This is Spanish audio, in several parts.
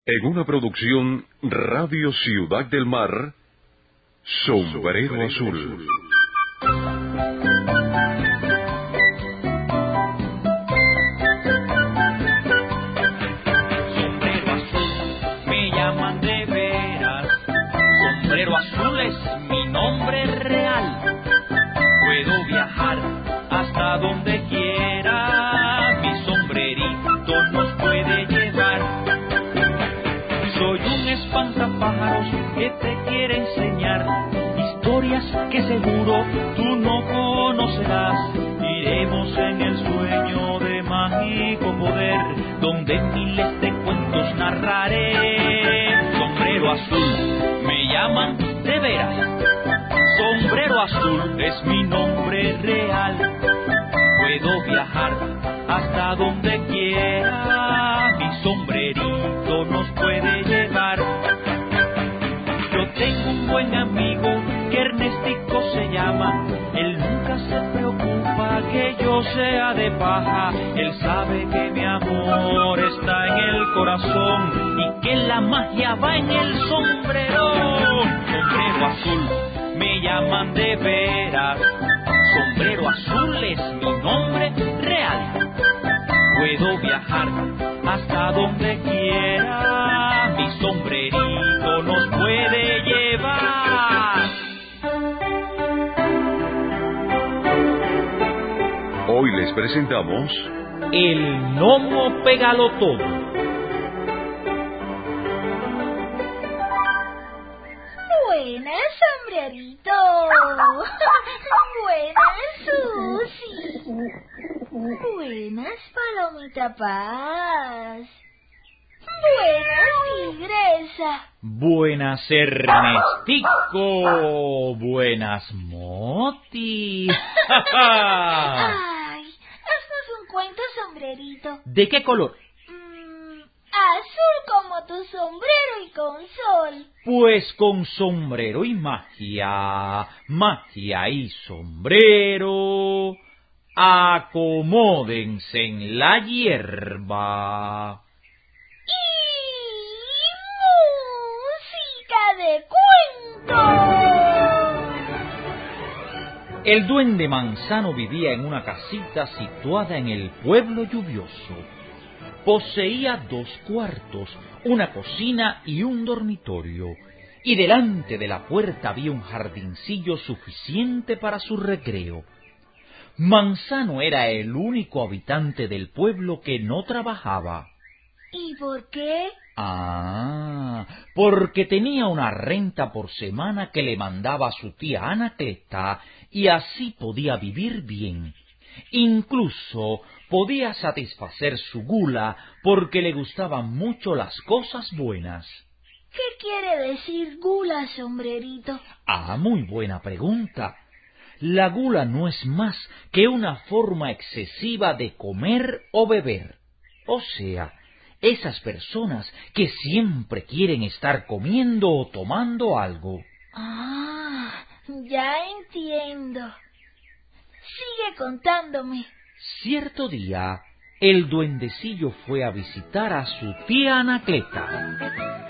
En una producción Radio Ciudad del Mar, Sombrero Azul. Sombrero azul, me llaman de veras. Sombrero azul es mi nombre real. Puedo viajar hasta donde quiera. Mi sombrerito nos puede llevar. Soy un espantapájaros que te quiere enseñar historias que seguro tú no conocerás. Iremos en el sueño de mágico poder, donde miles de cuentos narraré. Sombrero azul, me llaman de veras. Sombrero azul es mi nombre real. Puedo viajar hasta donde quiera. Mi sombrerito nos puede llevar. Yo tengo un buen amigo que Ernestico se llama. Él nunca se preocupa que yo sea de paja. Él sabe que mi amor está en el corazón y que la magia va en el sombrero. Sombrero azul, me llaman de veras. Sombrero azul es mi nombre real. Puedo viajar hasta donde quiera. Mi sombrerito nos puede llevar. Hoy les presentamos El gnomo pégalo todo. Buenas, sombrerito. Buenas, Susi. Buenas, Palomita Paz. Buenas, Tigresa. Buenas, Ernestico. Buenas, Moti. Ay, haznos un cuento, sombrerito. ¿De qué color? Azul como tu sombrero y con sol. Pues con sombrero y magia, magia y sombrero, acomódense en la hierba. Y música de cuento. El duende Manzano vivía en una casita situada en el pueblo lluvioso. Poseía 2 cuartos, una cocina y un dormitorio, y delante de la puerta había un jardincillo suficiente para su recreo. Manzano era el único habitante del pueblo que no trabajaba. ¿Y por qué? Porque tenía una renta por semana que le mandaba su tía Anacleta, y así podía vivir bien. Incluso podía satisfacer su gula porque le gustaban mucho las cosas buenas. ¿Qué quiere decir gula, sombrerito? Muy buena pregunta. La gula no es más que una forma excesiva de comer o beber. O sea, esas personas que siempre quieren estar comiendo o tomando algo. Ya entiendo. Sigue contándome. Cierto día, el duendecillo fue a visitar a su tía Anacleta.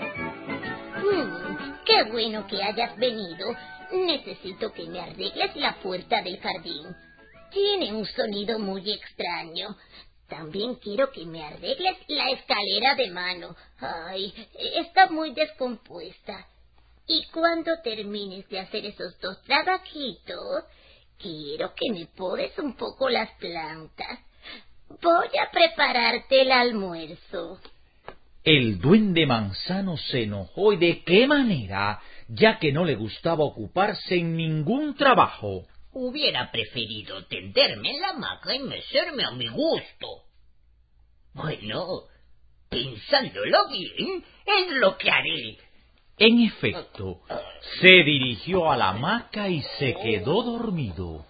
¡Qué bueno que hayas venido! Necesito que me arregles la puerta del jardín. Tiene un sonido muy extraño. También quiero que me arregles la escalera de mano. Ay, está muy descompuesta. Y cuando termines de hacer esos 2 trabajitos, quiero que me podes un poco las plantas. Voy a prepararte el almuerzo. El duende Manzano se enojó. ¿Y de qué manera? Ya que no le gustaba ocuparse en ningún trabajo. Hubiera preferido tenderme en la hamaca y mecerme a mi gusto. Bueno, pensándolo bien, es lo que haré. En efecto, se dirigió a la hamaca y se quedó dormido.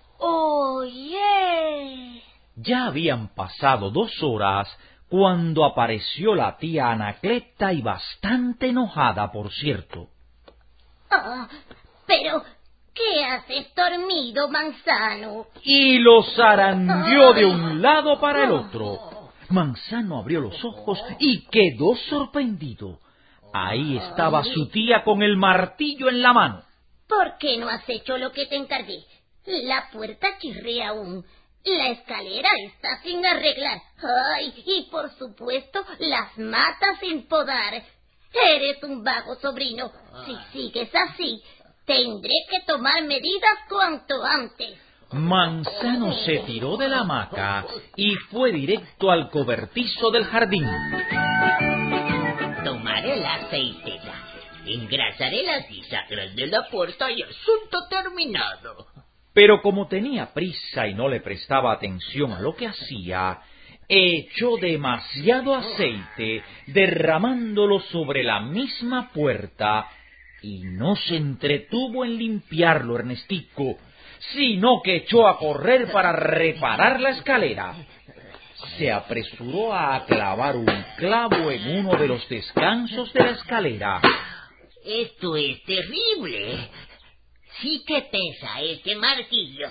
Oye. Ya habían pasado 2 horas cuando apareció la tía Anacleta y bastante enojada, por cierto. Pero, ¿qué haces dormido, Manzano? Y lo zarandeó de un lado para el otro. Manzano abrió los ojos y quedó sorprendido. Ahí estaba su tía con el martillo en la mano. ¿Por qué no has hecho lo que te encargué? La puerta chirría aún. La escalera está sin arreglar. Ay, y por supuesto, las matas sin podar. Eres un vago, sobrino. Si sigues así, tendré que tomar medidas cuanto antes. Manzano se tiró de la hamaca y fue directo al cobertizo del jardín. Tomaré el aceite ya. Engrasaré las bisagras de la puerta y asunto terminado. Pero como tenía prisa y no le prestaba atención a lo que hacía, echó demasiado aceite, derramándolo sobre la misma puerta, y no se entretuvo en limpiarlo, Ernestico, sino que echó a correr para reparar la escalera. Se apresuró a clavar un clavo en uno de los descansos de la escalera. Esto es terrible. Sí que pesa este martillo.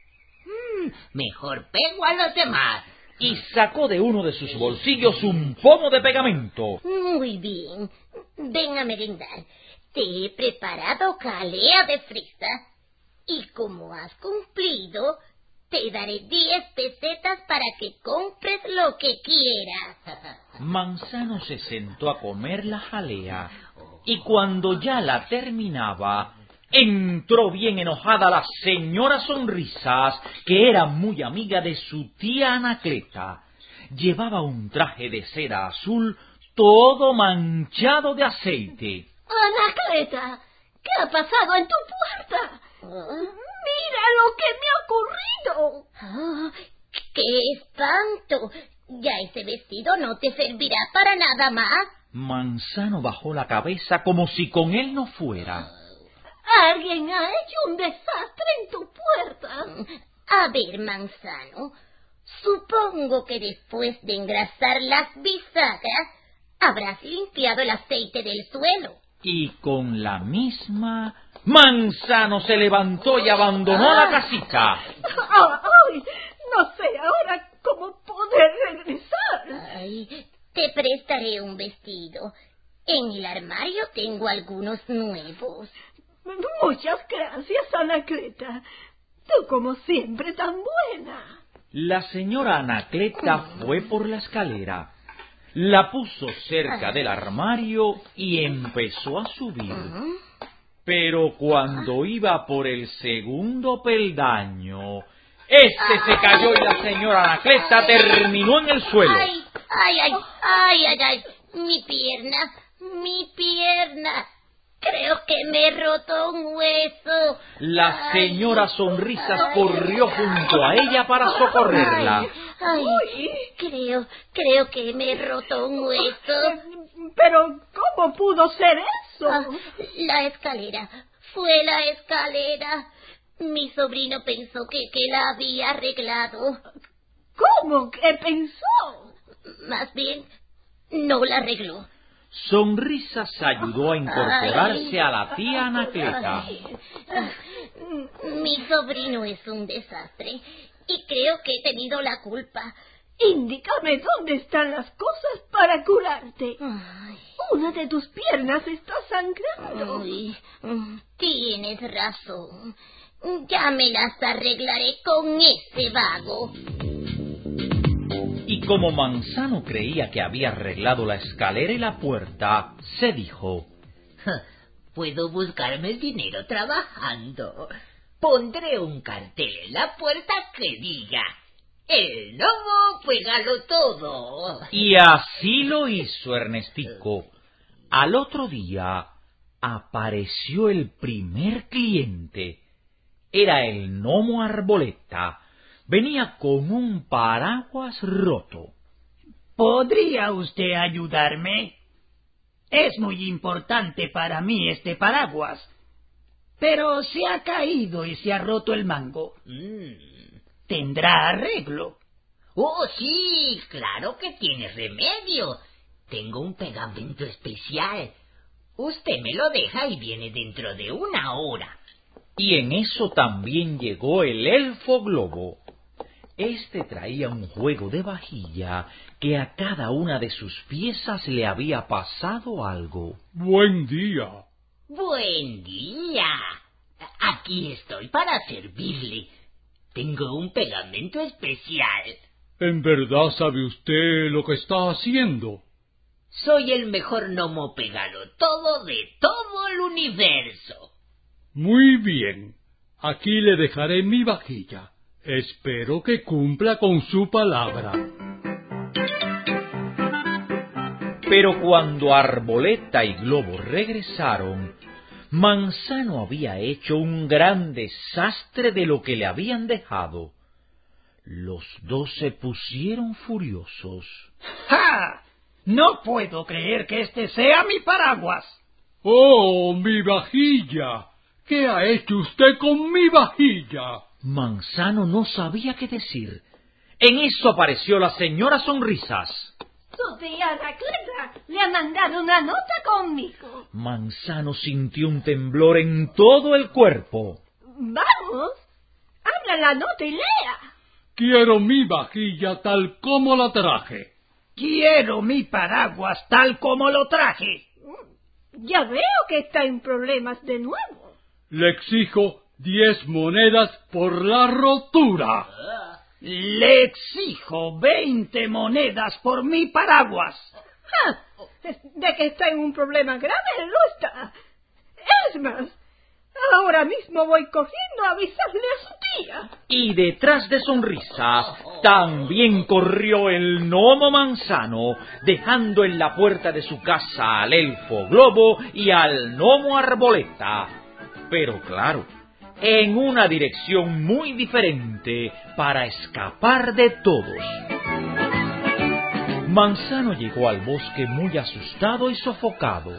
Mejor pego a los demás. Y sacó de uno de sus bolsillos un pomo de pegamento. Muy bien. Ven a merendar. Te he preparado jalea de fresa. Y como has cumplido, te daré 10 pesetas para que compres lo que quieras. Manzano se sentó a comer la jalea, y cuando ya la terminaba, entró bien enojada la señora Sonrisas, que era muy amiga de su tía Anacleta. Llevaba un traje de seda azul todo manchado de aceite. Anacleta, ¿qué ha pasado en tu puerta? Mira lo que me ha ocurrido. Oh, ¡qué espanto! Ya ese vestido no te servirá para nada más. Manzano bajó la cabeza como si con él no fuera. Alguien ha hecho un desastre en tu puerta. A ver, Manzano, supongo que después de engrasar las bisagras, habrás limpiado el aceite del suelo. Y con la misma, Manzano se levantó y abandonó la casita. ¡Ay! No sé ahora cómo poder regresar. Ay, te prestaré un vestido. En el armario tengo algunos nuevos. Muchas gracias, Anacleta. Tú como siempre tan buena. La señora Anacleta fue por la escalera, la puso cerca del armario y empezó a subir. Pero cuando iba por el segundo peldaño, se cayó y la señora Anacleta terminó en el suelo. ¡Ay! Mi pierna. Creo que me he roto un hueso. La señora Sonrisas corrió junto a ella para socorrerla. Creo que me he roto un hueso. Pero, ¿cómo pudo ser eso? La escalera. Fue la escalera. Mi sobrino pensó que la había arreglado. ¿Cómo que pensó? Más bien, no la arregló. Sonrisas ayudó a incorporarse a la tía Anacleta. Mi sobrino es un desastre y creo que he tenido la culpa. Indícame dónde están las cosas para curarte. Una de tus piernas está sangrando. Tienes razón. Ya me las arreglaré con ese vago. Y como Manzano creía que había arreglado la escalera y la puerta, se dijo: puedo buscarme el dinero trabajando. Pondré un cartel en la puerta que diga: el lobo juégalo todo. Y así lo hizo Ernestico. Al otro día apareció el primer cliente. Era el gnomo Arboleta. Venía con un paraguas roto. ¿Podría usted ayudarme? Es muy importante para mí este paraguas, pero se ha caído y se ha roto el mango. ¿Tendrá arreglo? Oh, sí, claro que tiene remedio. Tengo un pegamento especial. Usted me lo deja y viene dentro de 1 hora. Y en eso también llegó el elfo Globo. Este traía un juego de vajilla que a cada una de sus piezas le había pasado algo. Buen día. Buen día. Aquí estoy para servirle. Tengo un pegamento especial. ¿En verdad sabe usted lo que está haciendo? Soy el mejor gnomo pegalotodo de todo el universo. Muy bien. Aquí le dejaré mi vajilla. Espero que cumpla con su palabra. Pero cuando Arboleta y Globo regresaron, Manzano había hecho un gran desastre de lo que le habían dejado. Los dos se pusieron furiosos. ¡Ja! No puedo creer que este sea mi paraguas. ¡Oh, mi vajilla! ¿Qué ha hecho usted con mi vajilla? Manzano no sabía qué decir. En eso apareció la señora Sonrisas. Tu tía Anacleta le ha mandado una nota conmigo. Manzano sintió un temblor en todo el cuerpo. Vamos, abra la nota y lea. Quiero mi vajilla tal como la traje. Quiero mi paraguas tal como lo traje. Ya veo que está en problemas de nuevo. Le exijo 10 monedas por la rotura. Le exijo 20 monedas por mi paraguas. De que está en un problema grave, lo está. Es más, ahora mismo voy corriendo a avisarle a su tía. Y detrás de Sonrisas también corrió el gnomo Manzano, dejando en la puerta de su casa al elfo Globo y al gnomo Arboleta. Pero claro, en una dirección muy diferente para escapar de todos. Manzano llegó al bosque muy asustado y sofocado.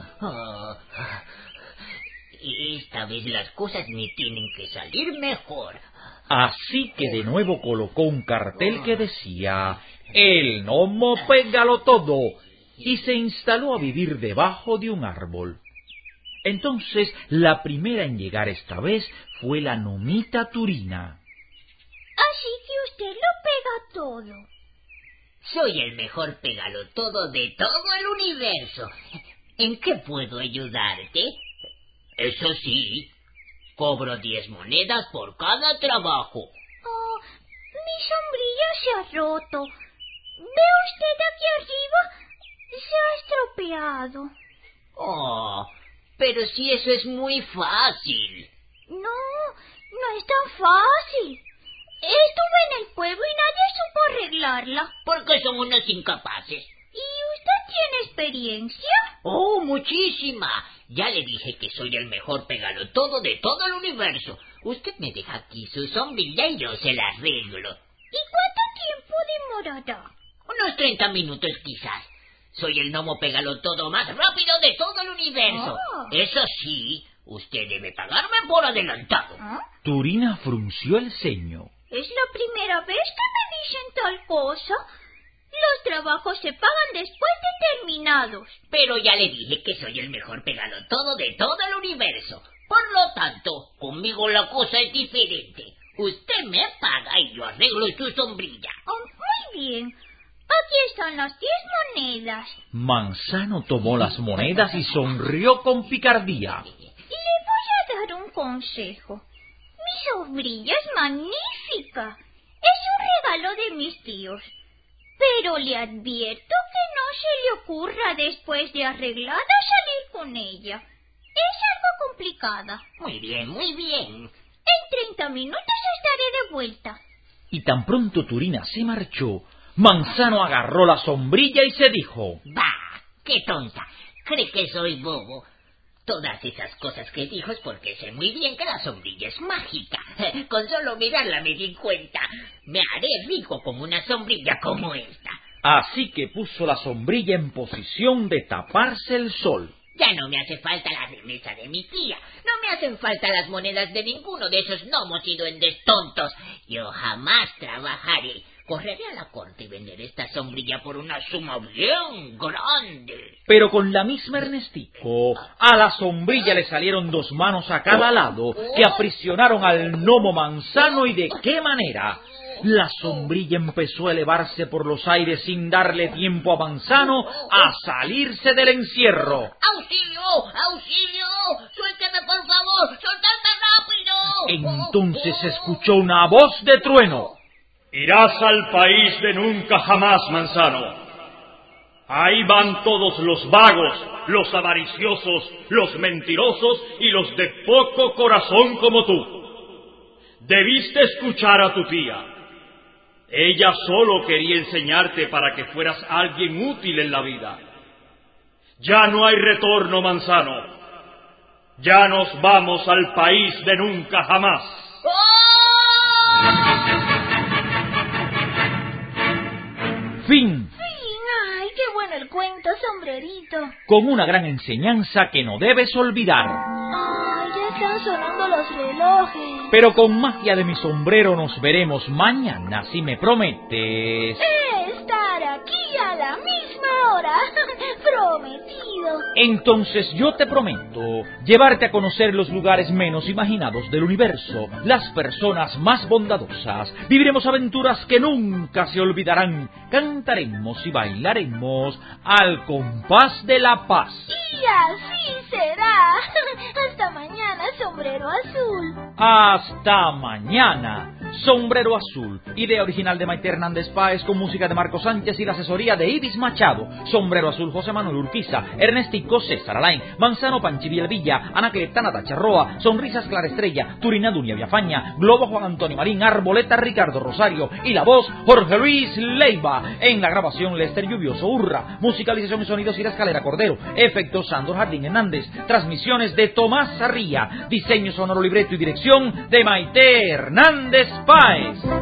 Esta vez las cosas me tienen que salir mejor. Así que de nuevo colocó un cartel que decía: «El gnomo pégalo todo», y se instaló a vivir debajo de un árbol. Entonces, la primera en llegar esta vez fue la gnomita Turina. Así que usted lo pega todo. Soy el mejor pegalotodo de todo el universo. ¿En qué puedo ayudarte? Eso sí, cobro 10 monedas por cada trabajo. Oh, mi sombrilla se ha roto. ¿Ve usted aquí arriba? Se ha estropeado. Oh, pero si eso es muy fácil. No es tan fácil. Estuve en el pueblo y nadie supo arreglarla. Porque son unos incapaces. ¿Y usted tiene experiencia? Oh, muchísima. Ya le dije que soy el mejor pegalotodo de todo el universo. Usted me deja aquí su sombrilla y yo se la arreglo. ¿Y cuánto tiempo demorará? Unos 30 minutos quizás. Soy el gnomo pegalotodo más rápido de todo el universo. Oh. Eso sí, usted debe pagarme por adelantado. Turina frunció el ceño. Es la primera vez que me dicen tal cosa. Los trabajos se pagan después de terminados. Pero ya le dije que soy el mejor pegalotodo de todo el universo. Por lo tanto, conmigo la cosa es diferente. Usted me paga y yo arreglo su sombrilla. Oh, muy bien. Aquí están las 10 monedas. Manzano tomó las monedas y sonrió con picardía. Le voy a dar un consejo. Mi sombrilla es magnífica. Es un regalo de mis tíos. Pero le advierto que no se le ocurra después de arreglada salir con ella. Es algo complicada. Muy bien, muy bien. En 30 minutos estaré de vuelta. Y tan pronto Turina se marchó, Manzano agarró la sombrilla y se dijo: ¡Bah! ¡Qué tonta! ¿Cree que soy bobo? Todas esas cosas que dijo es porque sé muy bien que la sombrilla es mágica. Con solo mirarla me di cuenta. Me haré rico con una sombrilla como esta. Así que puso la sombrilla en posición de taparse el sol. Ya no me hace falta la remesa de mi tía. No me hacen falta las monedas de ninguno de esos gnomos y duendes tontos. Yo jamás trabajaré. Correré a la corte y venderé esta sombrilla por una suma bien grande. Pero con la misma Ernestico, a la sombrilla le salieron 2 manos a cada lado que aprisionaron al gnomo Manzano. ¿Y de qué manera? La sombrilla empezó a elevarse por los aires sin darle tiempo a Manzano a salirse del encierro. ¡Auxilio! ¡Auxilio! ¡Suélteme, por favor! ¡Soltadme rápido! Entonces se escuchó una voz de trueno. Irás al país de nunca jamás, Manzano. Ahí van todos los vagos, los avariciosos, los mentirosos y los de poco corazón como tú. Debiste escuchar a tu tía. Ella solo quería enseñarte para que fueras alguien útil en la vida. Ya no hay retorno, Manzano. Ya nos vamos al país de nunca jamás. Fin. ¡Ay, qué bueno el cuento, Sombrerito! Con una gran enseñanza que no debes olvidar. ¡Ay, ya están sonando los relojes! Pero con magia de mi sombrero nos veremos mañana, si me prometes. Estar aquí a la misma hora. Prometido. Entonces yo te prometo llevarte a conocer los lugares menos imaginados del universo, las personas más bondadosas. Viviremos aventuras que nunca se olvidarán. Cantaremos y bailaremos al compás de la paz. Y así será. Hasta mañana, Sombrero Azul. Hasta mañana. Sombrero Azul, idea original de Maite Hernández Páez con música de Marco Sánchez y la asesoría de Ibis Machado. Sombrero Azul, José Manuel Urquiza, Ernestico César Alain, Manzano Panchi Villavilla, Anacleta Natacha Roa, Sonrisas Clara Estrella, Turina Dunia Villafaña, Globo Juan Antonio Marín, Arboleta Ricardo Rosario y la voz Jorge Luis Leiva. En la grabación Lester Lluvioso Urra, musicalización y sonidos Ira Escalera Cordero, efectos Sandro Jardín Hernández, transmisiones de Tomás Sarría, diseño sonoro, libreto y dirección de Maite Hernández Páez.